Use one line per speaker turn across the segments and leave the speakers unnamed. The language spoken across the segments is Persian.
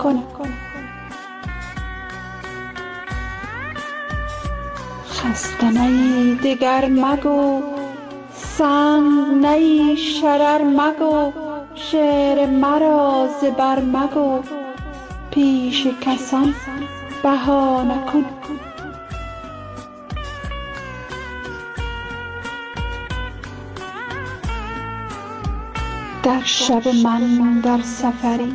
کن. خسته نی دگر مگو، سنگ نی شرر مگو، شعر مرا ز بر مگو، پیش کسان بهانه کن. در شب من در سفری،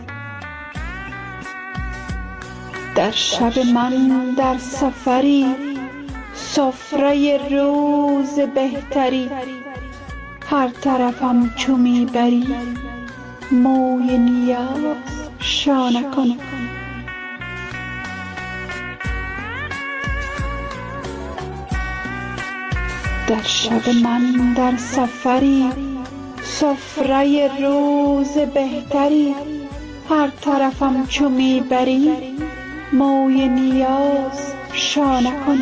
در شب من در سفری، سفره روز بهتری، هر طرفم چو می بری، موی نیاز شانه کن. در شب من در سفری، سفره روز بهتری، هر طرفم چو می بری، موی نیاز شانه کن.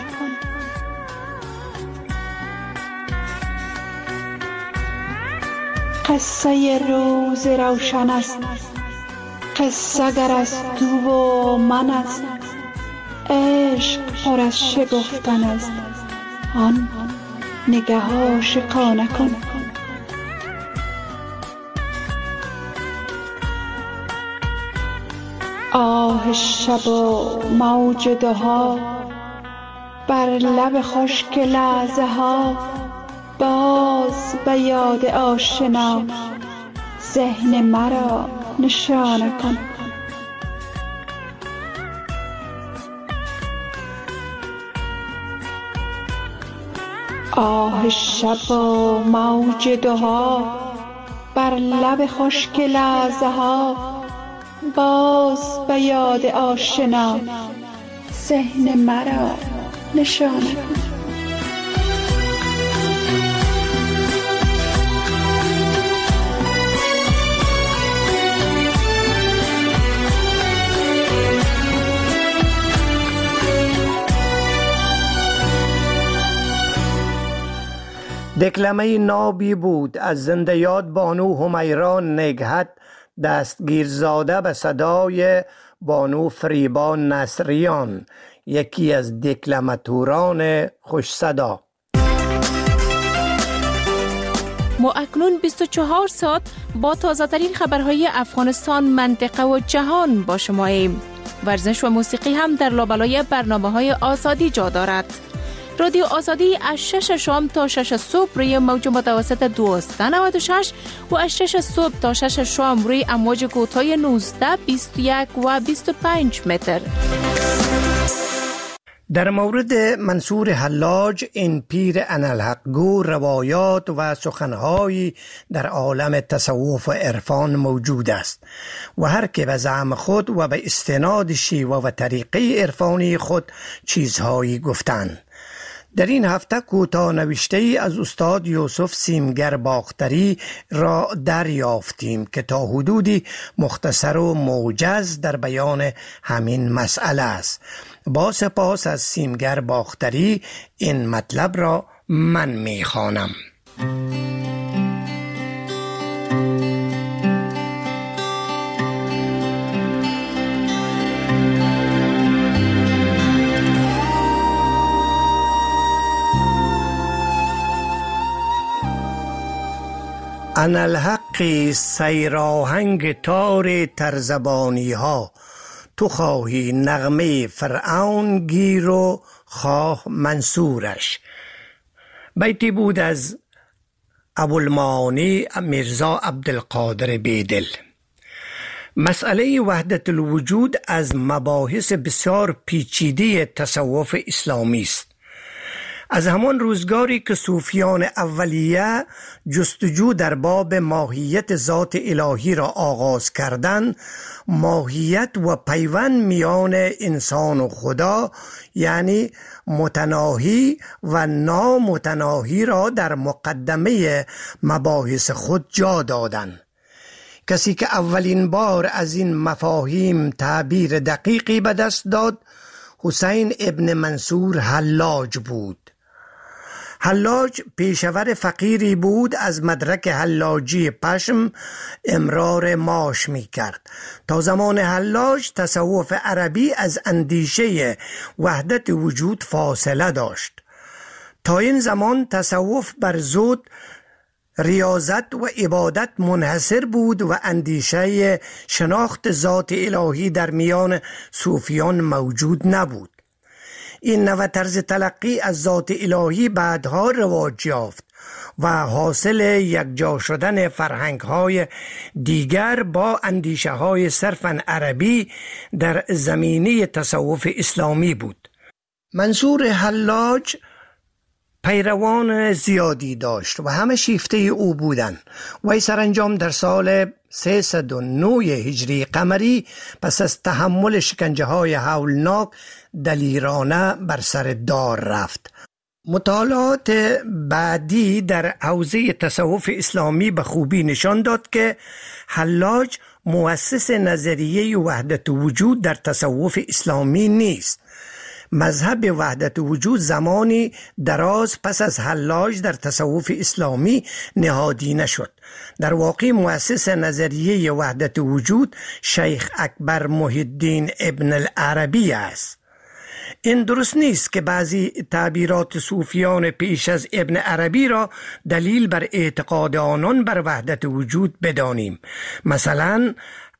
قصه روز روشن است، قصه گر از تو و من است، عشق پر از شگفتن است، آن نگه عاشقانه کن. آه شب و موج دهها، بر لب خشک لحظه ها، باز به یاد آشنا، ذهن مرا نشانه کن. آه شب و موج دهها، بر لب خشک لحظه ها، باز به یاد آشنا، ذهن مرا نشانه کن.
دکلمه نابی بود از زنده یاد بانو همیرا نگهت دستگیرزاده به صدای بانو فریبا نصریان، یکی از دکلماتوران خوش صدا.
ما اکنون 24 ساعت با تازه ترین خبرهای افغانستان، منطقه و جهان با شماییم. ورزش و موسیقی هم در لابلای برنامه‌های آزادی جا دارد. رادیو آزادی از 6 شام تا 6 صبح روی موج متوسط 1296 و از 6 صبح تا 6 شام روی امواج کوتاه 19، 21 و 25 متر.
در مورد منصور حلاج، این پیر انالحق گو، روایات و سخنهایی در عالم تصوف و عرفان موجود است و هر که به زعم خود و به استناد شیوه و طریقه عرفانی خود چیزهایی گفتند. در این هفته کوتاه نوشته ای از استاد یوسف سیمگر باختری را دریافتیم که تا حدودی مختصر و موجز در بیان همین مسئله است. با سپاس از سیمگر باختری این مطلب را من می‌خوانم. انالحق سیراهنگ تار ترزبانی ها، تو خواهی نغمه فرعون گیر و خواه منصورش. بیتی بود از ابوالمعانی میرزا عبدالقادر بیدل. مسئله وحدت الوجود از مباحث بسیار پیچیده تصوف اسلامی است. از همان روزگاری که صوفیان اولیه جستجو در باب ماهیت ذات الهی را آغاز کردند، ماهیت و پیوند میان انسان و خدا، یعنی متناهی و نامتناهی را در مقدمه مباحث خود جا دادند. کسی که اولین بار از این مفاهیم تعبیر دقیقی به دست داد، حسین ابن منصور حلاج بود. حلاج پیشور فقیری بود، از مدرک حلاجی پشم امرار معاش می کرد. تا زمان حلاج تصوف عربی از اندیشه وحدت وجود فاصله داشت. تا این زمان تصوف بر زود ریاضت و عبادت منحصر بود و اندیشه شناخت ذات الهی در میان صوفیان موجود نبود. این نوع طرز تلقی از ذات الهی بعدها رواج یافت و حاصل یکجا شدن فرهنگ‌های دیگر با اندیشه‌های صرفاً عربی در زمینه تصوف اسلامی بود. منصور حلاج پیروان زیادی داشت و همه شیفته او بودند. وی سرانجام در سال 309 هجری قمری پس از تحمل شکنجه‌های هولناک دلیرانه بر سر دار رفت. مطالعات بعدی در حوزه تصوف اسلامی به خوبی نشان داد که حلاج مؤسس نظریه وحدت وجود در تصوف اسلامی نیست. مذهب وحدت وجود زمانی دراز پس از حلاج در تصوف اسلامی نهادینه شد. در واقع مؤسس نظریه وحدت وجود شیخ اکبر محی الدین ابن العربی است. این درست نیست که بعضی تعبیرات صوفیان پیش از ابن عربی را دلیل بر اعتقاد آنان بر وحدت وجود بدانیم. مثلا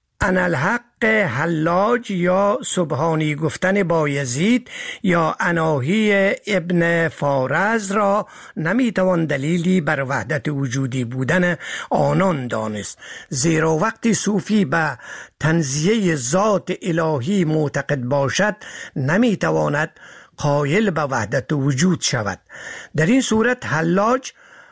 انالحق حلاج یا سبحانی گفتن بایزید یا اناهی ابن فارز را نمیتوان دلیلی بر وحدت وجودی بودن آنان دانست، زیرا وقتی صوفی به تنزیه ذات الهی معتقد باشد نمیتواند قائل به وحدت وجود شود. در این صورت حلاج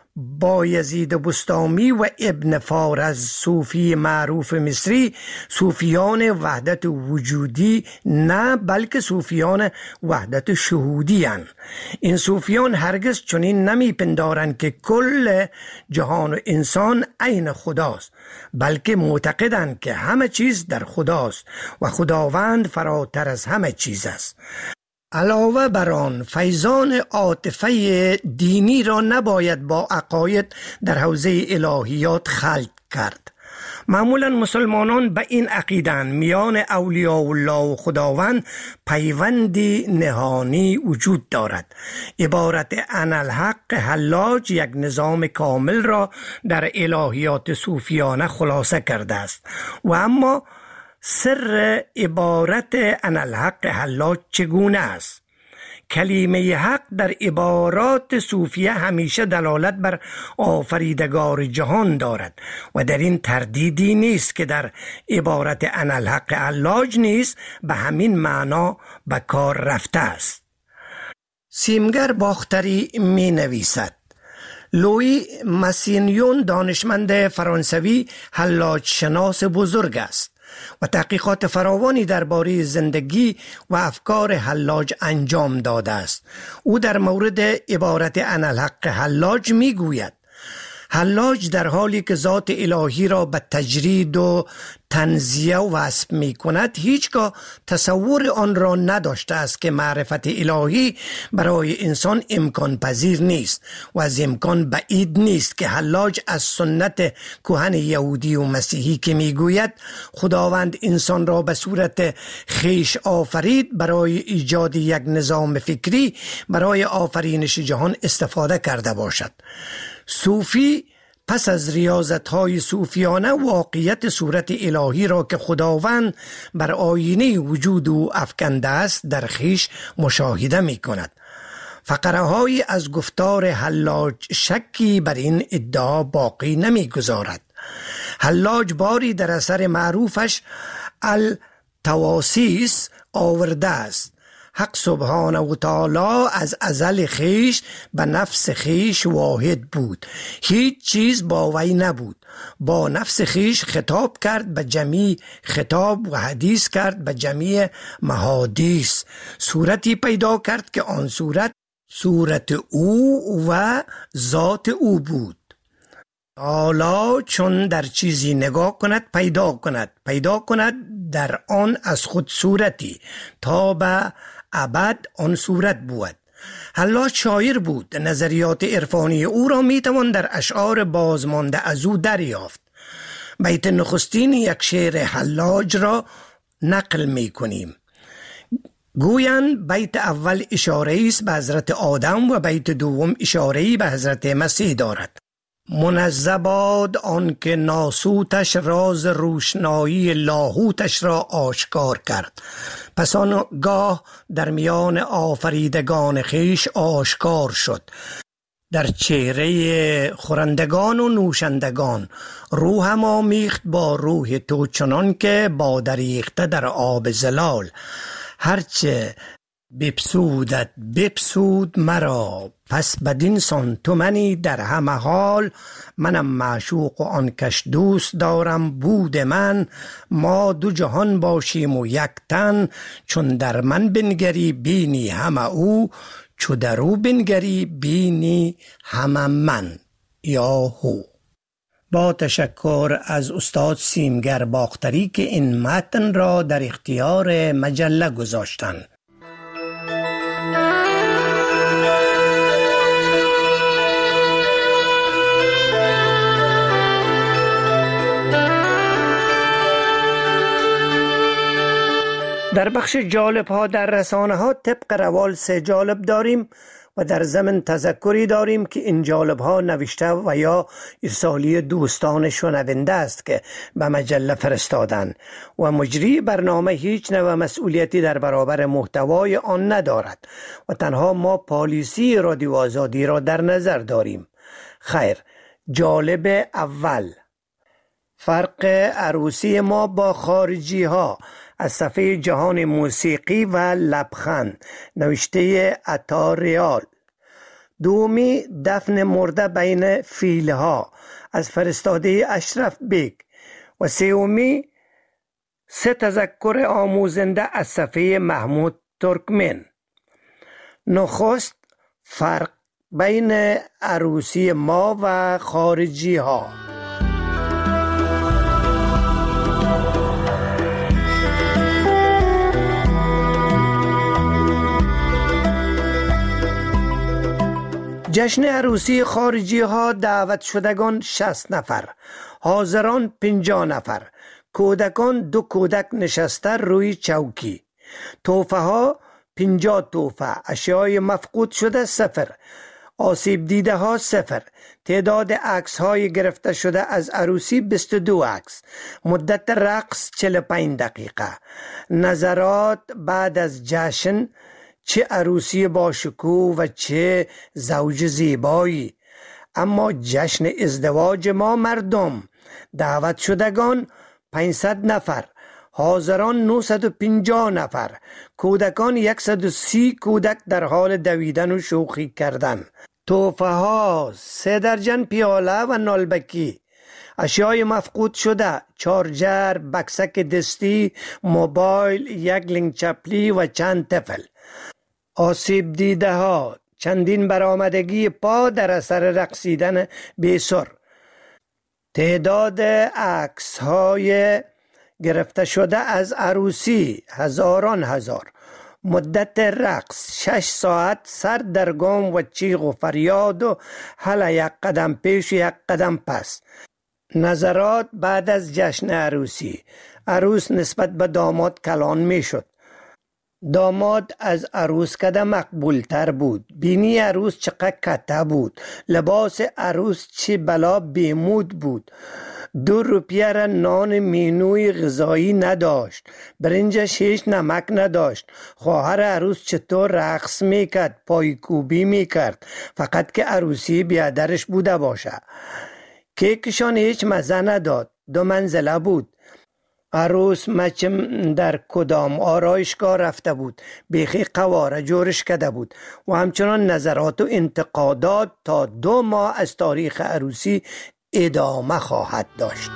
بایزید بستامی و ابن فارز صوفی معروف مصری صوفیان وحدت وجودی نه بلکه صوفیان وحدت شهودی هستند. این صوفیان هرگز چنین نمی پندارند که کل جهان و انسان عین خداست، بلکه معتقدند که همه چیز در خداست و خداوند فراتر از همه چیز است. علاوه بر آن فیضان عاطفه دینی را نباید با عقاید در حوزه الهیات خلط کرد. معمولا مسلمانان به این عقیده‌اند میان اولیاء الله و خداوند پیوندی نهانی وجود دارد. عبارت انالحق حلاج یک نظام کامل را در الهیات صوفیانه خلاصه کرده است. و اما سر عبارت انالحق حلاج چگونه است؟ کلمه حق در عبارات صوفیه همیشه دلالت بر آفریدگار جهان دارد و در این تردیدی نیست که در عبارت انالحق حلاج نیز به همین معنا به کار رفته است. سیمگر باختری می نویسد: لویی ماسینیون دانشمند فرانسوی حلاج شناس بزرگ است و تحقیقات فراوانی درباره زندگی و افکار حلاج انجام داده است. او در مورد عبارت انالحق حلاج می گوید: حلاج در حالی که ذات الهی را به تجرید و تنزیه وصف می کند هیچگاه تصور آن را نداشته است که معرفت الهی برای انسان امکان پذیر نیست و از امکان بعید نیست که حلاج از سنت کهن یهودی و مسیحی که می گوید خداوند انسان را به صورت خیش آفرید برای ایجاد یک نظام فکری برای آفرینش جهان استفاده کرده باشد. صوفی پس از ریاضت‌های صوفیانه واقعیت صورت الهی را که خداوند بر آینه وجود او افکنده است در خویش مشاهده می کند. فقره‌هایی از گفتار حلاج شکی بر این ادعا باقی نمی گذارد. حلاج باری در اثر معروفش التواسیس آورده است: حق سبحانه و تعالی از ازل خیش به نفس خیش واحد بود، هیچ چیز با وی نبود. با نفس خیش خطاب کرد به جمیع خطاب و حدیث کرد به جمیع محادیث. صورتی پیدا کرد که آن صورت او و ذات او بود. حالا چون در چیزی نگاه کند پیدا کند در آن از خود صورتی تا به ابد آن صورت بود. حلاج شاعر بود. نظریات عرفانی او را میتوان در اشعار بازمانده از او دریافت. بیت نخستین یک شعر حلاج را نقل می کنیم. گویند بیت اول اشاره است به حضرت آدم و بیت دوم اشاره‌ای به حضرت مسیح دارد. منزه باد آن که ناسوتش راز روشنایی لاهوتش را آشکار کرد. پس آنگاه در میان آفریدگان خیش آشکار شد. در چهره خورندگان و نوشندگان روحم آمیخت با روح تو، چنان که باده ریخته در آب زلال. هرچه بپسودت بپسود مرا، پس بدین سان تو منی در همه حال. منم معشوق و آن کش دوست دارم بود من، ما دو جهان باشیم و یک تن. چون در من بنگری بینی همه او، چو در او بنگری بینی همه من یا هو. با تشکر از استاد سیمگر باختری که این متن را در اختیار مجله گذاشتند. در بخش جالب ها در رسانه ها طبق روال 3 جالب داریم و در ضمن تذکری داریم که این جالب ها نوشته و یا ارسالی دوستان شنونده است که به مجله فرستادن و مجری برنامه هیچ نوع مسئولیتی در برابر محتوای آن ندارد و تنها ما پالیسی رادیو آزادی را در نظر داریم. خیر، جالب اول: فرق عروسی ما با خارجی ها، از صفحه جهان موسیقی و لبخند، نوشته عطا ریال. دومی: دفن مرده بین فیلها، از فرستاده اشرف بیگ. و سومی: 3 تذکر آموزنده، از صفحه محمود ترکمن. نخست: فرق بین عروسی ما و خارجی ها. جشن عروسی خارجی ها دعوت شدگان 60 نفر، حاضران 50 نفر، کودکان 2 کودک نشسته روی چوکی، تحفه ها 50 تحفه، اشیای مفقود شده 0، آسیب دیده ها 0، تعداد عکس های گرفته شده از عروسی 22 عکس، مدت رقص 45 دقیقه، نظرات بعد از جشن: چه عروسی با شکوه و چه زوج زیبایی. اما جشن ازدواج ما مردم. دعوت شدگان 500 نفر، حاضران 950 نفر، کودکان 130 کودک در حال دویدن و شوخی کردن. تحفه ها 3 درجن پیاله و نالبکی، اشیای مفقود شده: چارجر، بکسک دستی، موبایل، 1 لنگ چپلی و چند طفل. آسیب دیده ها: چندین برآمدگی پا در اثر رقصیدن بی‌سر. تعداد عکس های گرفته شده از عروسی: هزاران هزار. مدت رقص 6 ساعت، سر در گام و چیغ و فریاد و هله 1 قدم پیش و 1 قدم پس. نظرات بعد از جشن عروسی: عروس نسبت به داماد کلان می شد. داماد از عروس کده مقبول تر بود. بینی عروس چقدر کته بود. لباس عروس چه بلا بیمود بود. 2 روپیه را نان مینوی غذایی نداشت. برنجش هیچ نمک نداشت. خواهر عروس چطور رقص میکرد، پایکوبی میکرد، فقط که عروسی بیادرش بوده باشه. کیکشان هیچ مزه نداد. 2 منزله بود. عروس مچم در کدام آرایشگاه رفته بود، بیخی قواره جورش کرده بود و همچنان نظرات و انتقادات تا 2 ماه از تاریخ عروسی ادامه خواهد داشت.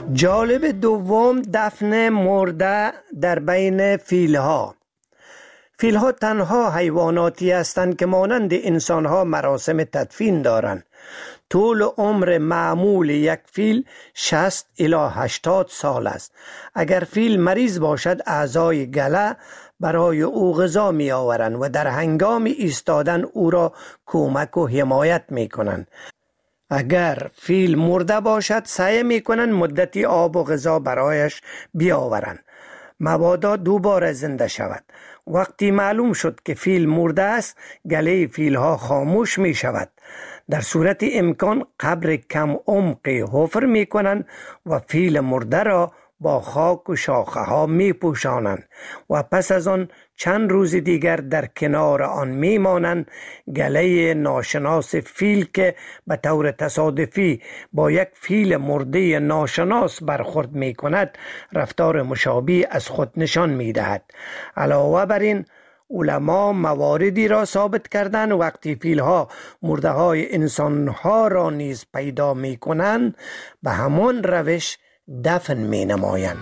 جالب دوم: دفن مرده در بین فیلها. فیل‌ها تنها حیواناتی هستند که مانند انسان‌ها مراسم تدفین دارند. طول عمر معمول یک فیل 60 الی 80 سال است. اگر فیل مریض باشد، اعضای گله برای او غذا می آورند و در هنگام ایستادن او را کمک و حمایت می کنند. اگر فیل مرده باشد، سعی می کنند مدتی آب و غذا برایش بیاورند مبادا دوباره زنده شود. وقتی معلوم شد که فیل مرده است، گله فیل ها خاموش می شود. در صورت امکان قبر کم عمقی حفر می کنند و فیل مرده را با خاک و شاخه ها می پوشانند و پس از آن چند روز دیگر در کنار آن می مانند. گله ناشناس فیل که به طور تصادفی با یک فیل مرده ناشناس برخورد می کند، رفتار مشابه از خود نشان می دهد. علاوه بر این، علما مواردی را ثابت کردند وقتی فیل‌ها مرده های انسان‌ها را نیز پیدا می کنند، به همان روش دفن می نمایند.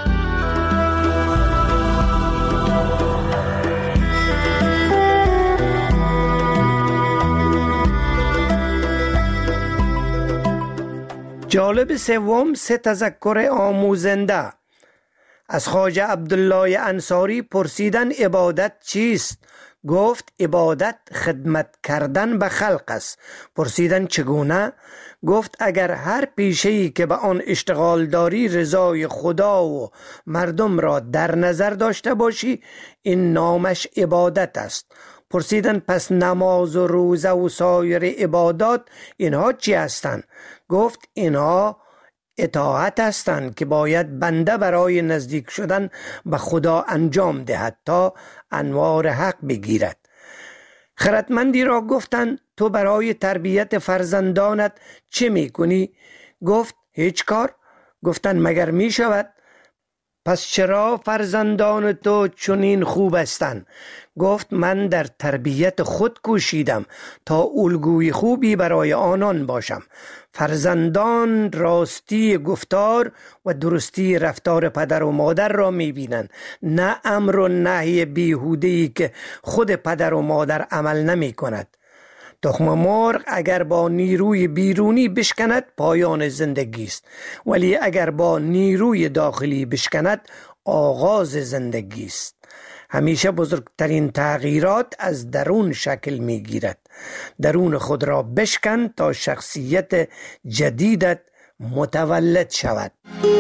جالب سوم، 3 تذکر آموزنده. از خواجه عبدالله انصاری پرسیدن عبادت چیست؟ گفت عبادت خدمت کردن به خلق است. پرسیدن چگونه؟ گفت اگر هر پیشه‌ای که به آن اشتغال داری رضای خدا و مردم را در نظر داشته باشی، این نامش عبادت است. پرسیدن پس نماز و روزه و سایر عبادات اینها چی هستند؟ گفت اینها اطاعت هستند که باید بنده برای نزدیک شدن به خدا انجام دهد تا انوار حق بگیرد. خردمندی را گفتند تو برای تربیت فرزندانت چه میکنی؟ گفت هیچ کار. گفتند مگر میشود؟ پس چرا فرزندان تو چنین خوب هستند؟ گفت من در تربیت خود کوشیدم تا الگوی خوبی برای آنان باشم. فرزندان راستی گفتار و درستی رفتار پدر و مادر را میبینند، نه امر و نهی بیهوده‌ای که خود پدر و مادر عمل نمی کند. تخم مرغ اگر با نیروی بیرونی بشکند پایان زندگی است، ولی اگر با نیروی داخلی بشکند آغاز زندگی است. همیشه بزرگترین تغییرات از درون شکل می گیرد. درون خود را بشکن تا شخصیت جدیدت متولد شود.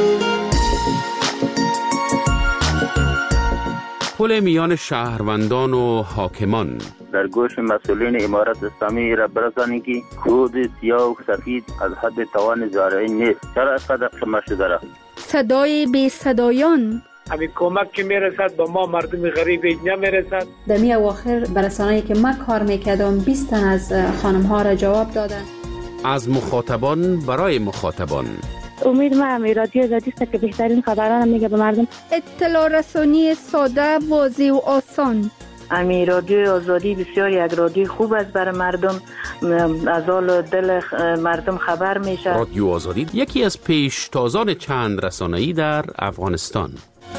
پل میان شهروندان و حاکمان.
در گوش مسئولین امارت اسلامی را برسانید که کود سیاه و سفید از حد توان زارعی نیست. چرا اینقدر قمه شده را؟
صدای بی صدایان.
همین کمک که میرسد به ما مردم غریب نمیرسد.
در می اواخر برسانه‌ای که من کار میکردم 20 تن از خانم ها را جواب دادن.
از مخاطبان برای مخاطبان.
امید ما همی رادیو آزادی است که بهترین خبران میگه به مردم.
اطلاع رسانی ساده، واضح و آسان.
امی رادیو آزادی بسیار یک رادیو خوب است برای مردم، از حال دل مردم خبر میشه.
رادیو آزادی یکی از پیشتازان چند رسانه‌ای در افغانستان.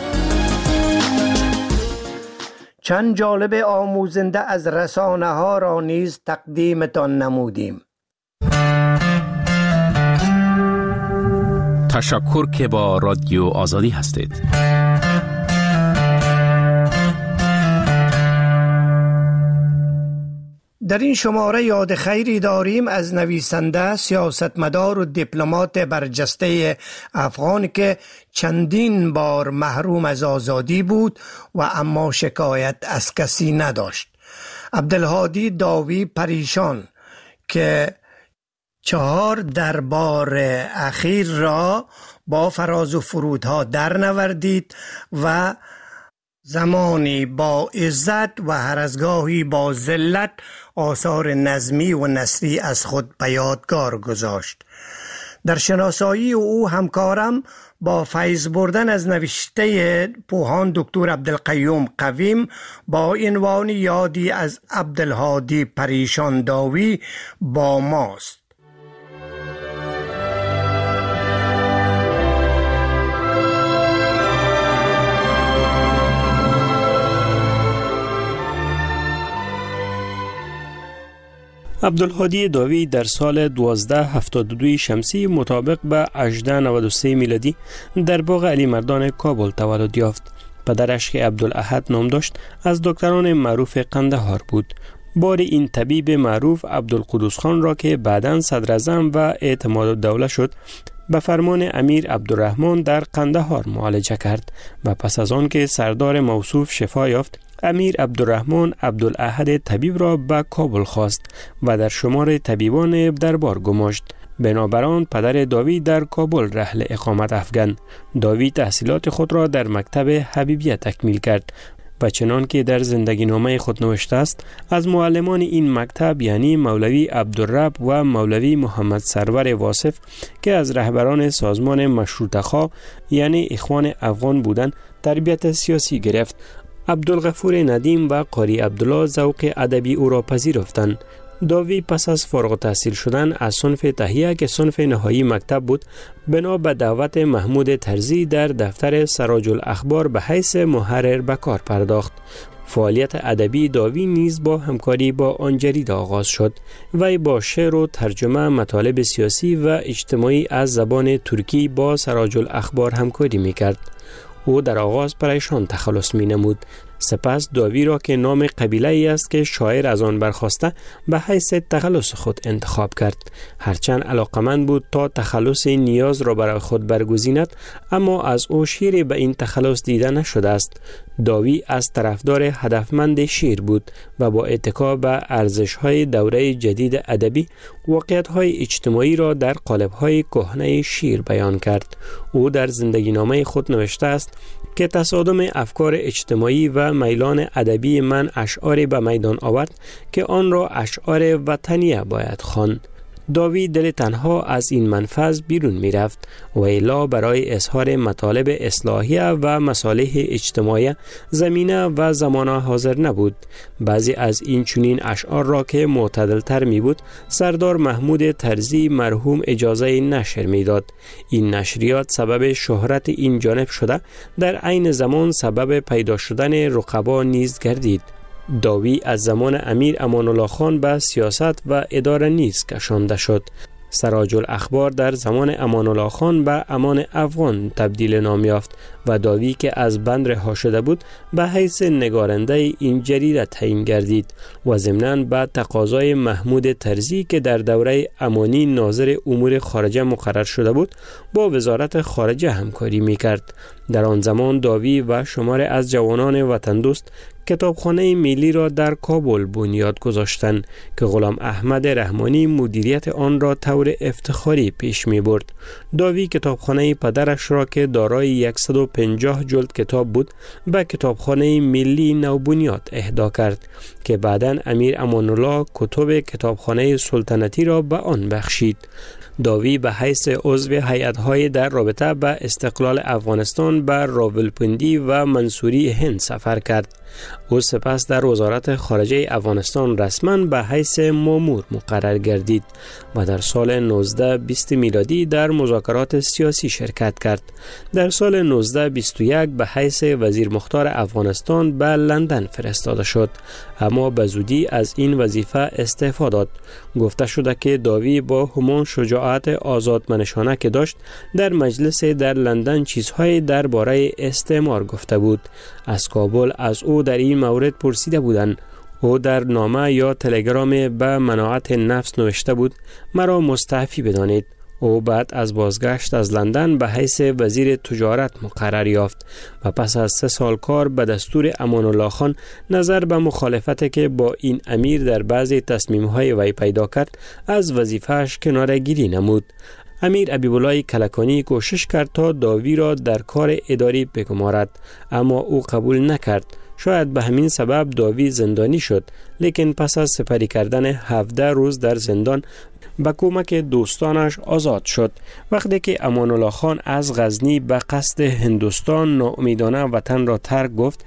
چند جالب آموزنده از رسانه ها را نیز تقدیمتان نمودیم.
تشکر که با رادیو آزادی هستید.
در این شماره یاد خیری داریم از نویسنده، سیاستمدار و دیپلمات برجسته افغان که چندین بار محروم از آزادی بود و اما شکایت از کسی نداشت. عبدالهادی داوی پریشان که 4 دربار اخیر را با فراز و فرودها در نوردید و زمانی با عزت و هر از گاهی با ذلت آثار نظمی و نثری از خود به یادگار گذاشت. در شناسایی او همکارم با فیض بردن از نوشته پوهان دکتر عبدالقیوم قویم با عنوان یادی از عبدالهادی پریشان داوی با ماست.
عبدالهادی داوی در سال 1272 شمسی مطابق به 1893 میلادی در باغ علی مردان کابل تولد یافت. پدرش که عبدالاحد نام داشت از دکتران معروف قندهار بود. بار این طبیب معروف عبدالقدوس خان را که بعداً صدر اعظم و اعتماد الدوله شد به فرمان امیر عبدالرحمن در قندهار معالجه کرد و پس از آن که سردار موصوف شفا یافت، امیر عبدالرحمن عبدالاحد طبیب را به کابل خواست و در شمار طبیبان دربار گماشت. بنابراین پدر داوی در کابل رحل اقامت افکند. داوی تحصیلات خود را در مکتب حبیبیه تکمیل کرد و چنان که در زندگی نامه خود نوشته است، از معلمان این مکتب یعنی مولوی عبدالرب و مولوی محمد سرور واصف که از رهبران سازمان مشروطه خواه یعنی اخوان افغان بودند تربیت سیاسی گرفت. عبدالغفور ندیم و قاری عبدالله ذوق ادبی او را پذیرفتند. داوی پس از فارغ التحصیل شدن از صنف تهیه که صنف نهایی مکتب بود، بنا به دعوت محمود طرزی در دفتر سراج الاخبار به حیث محرر به کار پرداخت. فعالیت ادبی داوی نیز با همکاری با آن جریده آغاز شد. وی با شعر و ترجمه مطالب سیاسی و اجتماعی از زبان ترکی با سراج الاخبار همکاری می‌کرد. او در آغاز پریشان تخلص می نمود. سپس داوی را که نام قبیله ای است که شاعر از آن برخواسته به حیث تخلص خود انتخاب کرد. هرچند علاقمند بود تا تخلص نیاز را برای خود برگزیند، اما از او شیری به این تخلص دیده نشده است. داوی از طرفدار هدفمند شعر بود و با اتکا به ارزش‌های دوره جدید ادبی واقعیت‌های اجتماعی را در قالب‌های کهنه شعر بیان کرد. او در زندگی نامه خود نوشته است که تصادم افکار اجتماعی و میلان ادبی من اشعاری به میدان آورد که آن را اشعار وطنیه باید خواند. داوی دل تنها از این منفذ بیرون می رفت و الا برای اظهار مطالب اصلاحیه و مصالح اجتماعی زمینه و زمان حاضر نبود. بعضی از این چنین اشعار را که معتدل تر می بود سردار محمود طرزی مرحوم اجازه نشر می داد. این نشریات سبب شهرت این جانب شده، در عین زمان سبب پیدا شدن رقبا نیز گردید. داوی از زمان امیر امان الله خان به سیاست و اداره نیز کشانده شد. سراج الاخبار در زمان امان الله خان به امان افغان تبدیل نام یافت و داوی که از بند رها شده بود به حیث نگارنده این جریده تعیین گردید و ضمناً به تقاضای محمود طرزی که در دوره امانی ناظر امور خارجه مقرر شده بود با وزارت خارجه همکاری می‌کرد. در آن زمان داوی و شمار از جوانان وطن دوست کتابخانه ملی را در کابل بنیاد گذاشتند که غلام احمد رحمانی مدیریت آن را طور افتخاری پیش می برد. داوی کتابخانه پدرش را که دارای 150 جلد کتاب بود به کتابخانه ملی نوبنیاد اهدا کرد که بعداً امیر امان الله کتب کتابخانه سلطنتی را به آن بخشید. داوی به حیث عضو هیئت‌های در رابطه به استقلال افغانستان به راولپندی و منصوری هند سفر کرد. او سپس در وزارت خارجه افغانستان رسما به حیث مامور مقرر گردید و در سال 1920 میلادی در مذاکرات سیاسی شرکت کرد. در سال 1921 به حیث وزیر مختار افغانستان به لندن فرستاده شد، اما به زودی از این وظیفه استعفا داد. گفته شده که داوی با همان شجاعت آزادمنشانه که داشت در مجلس در لندن چیزهای درباره استعمار گفته بود. از کابل از او در این مورد پرسیده بودند. او در نامه یا تلگرام به مناعت نفس نوشته بود: مرا مستعفی بدانید. او بعد از بازگشت از لندن به حیث وزیر تجارت مقرر یافت و پس از 3 سال کار به دستور امان الله خان نظر به مخالفت که با این امیر در بعضی تصمیم‌های وی پیدا کرد از وظیفه‌اش کناره‌گیری نمود. امیر حبیب‌الله کلکانی کوشش کرد تا داوی را در کار اداری بگمارد، اما او قبول نکرد. شاید به همین سبب داوی زندانی شد، لیکن پس از سپری کردن 17 روز در زندان با کمک دوستانش آزاد شد. وقتی که امان الله خان از غزنی به قصد هندوستان ناامیدانه وطن را ترک گفت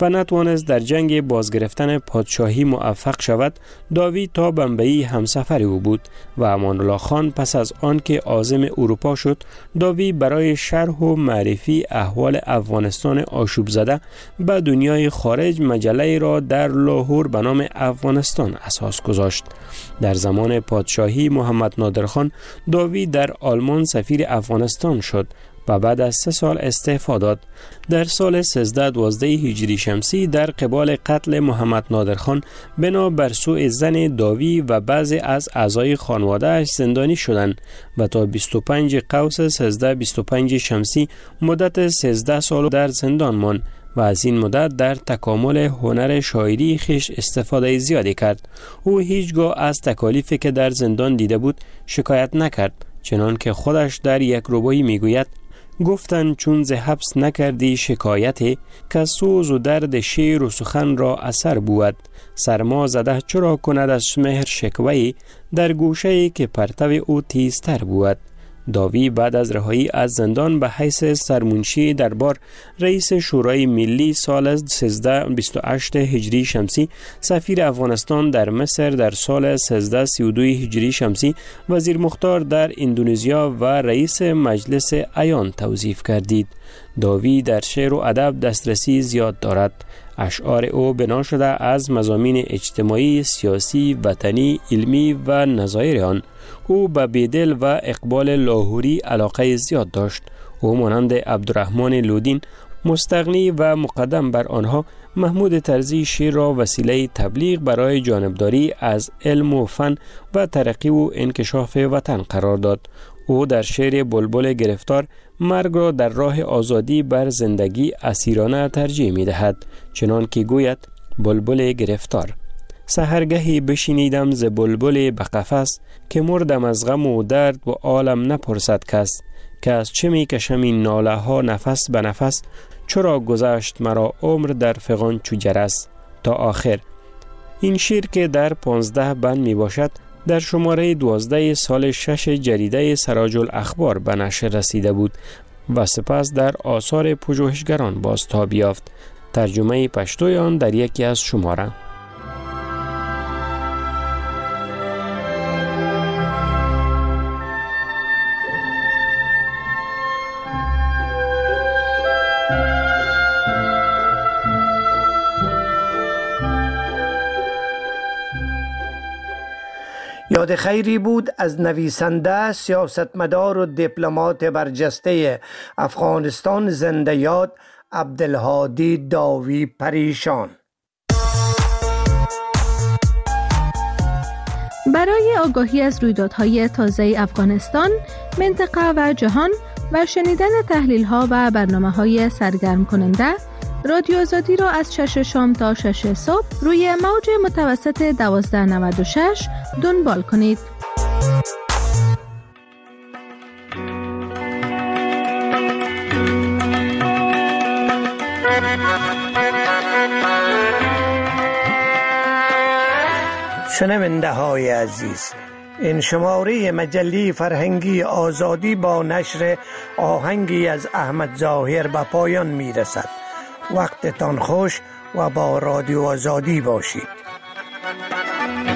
و نتوانست در جنگ بازگرفتن پادشاهی موفق شود، داوی تا بمبئی همسفر او بود و امان الله خان پس از آن که عازم اروپا شد، داوی برای شرح و معرفی احوال افغانستان آشوب زده به دنیای خارج مجله را در لاهور به نام افغانستان اساس گذاشت. در زمان پادشاهی محمد نادر خان، داوی در آلمان سفیر افغانستان شد و بعد از 3 سال استعفا داد. در سال 1312 هجری شمسی در قبال قتل محمد نادر خان بنا بر سوء زن داوی و بعضی از اعضای خانواده اش زندانی شدند و تا 25 قوس 1325 شمسی مدت 13 سال در زندان ماند و از این مدت در تکامل هنر شاعری خیش استفاده زیادی کرد. او هیچگاه از تکالیفی که در زندان دیده بود شکایت نکرد، چنان که خودش در یک ربایی میگوید: گفتن چون ز حبس نکردی شکایتی، که سوز و درد شعر و سخن را اثر بود. سرما زده چرا کند از مهر شکوهی، در گوشه‌ای که پرتو او تیزتر بود. داوی بعد از رهایی از زندان به حیث سرمنشی دربار، رئیس شورای ملی سال 1328 هجری شمسی، سفیر افغانستان در مصر در سال 1332 هجری شمسی، وزیر مختار در اندونزیا و رئیس مجلس عیان توظیف گردید. داوی در شعر و ادب دسترسی زیاد دارد. اشعار او بنا شده از مضامین اجتماعی، سیاسی، وطنی، علمی و نظایر آن. او به بیدل و اقبال لاهوری علاقه زیاد داشت. او مانند عبدالرحمن لودین مستغنی و مقدم بر آنها، محمود طرزی شعر را وسیله تبلیغ برای جانبداری از علم و فن و ترقی و انکشاف وطن قرار داد. او در شعر بلبل گرفتار مرگ را در راه آزادی بر زندگی اسیرانه ترجیح می دهد، چنان که گوید: بلبل گرفتار. سحرگهی بشینیدم ز بلبل به قفس، که مردم از غم و درد و عالم نپرسد کس. که از چه می کشم این ناله ها نفس به نفس، چرا گذشت مرا عمر در فغان چو جرس. تا آخر. این شعر که در 15 بند می باشد، در شماره 12 سال 6 جریده سراج الاخبار به نشر رسیده بود و سپس در آثار پژوهشگران بازتاب یافت. ترجمه پشتوی آن در یکی از شماره.
یاد خیری بود از نویسنده، سیاستمدار و دیپلمات برجسته افغانستان زنده یاد عبدالهادی داوی پریشان.
برای آگاهی از رویدادهای تازه افغانستان، منطقه و جهان و شنیدن تحلیل‌ها و برنامه‌های سرگرم کننده، رادیو آزادی را از 6 شام تا 6 صبح روی موج متوسط 1296 دنبال کنید.
شنونده های عزیز، این شماره مجله فرهنگی آزادی با نشر آهنگی از احمد ظاهر به پایان می رسد. وقتتان خوش و با رادیو آزادی باشید.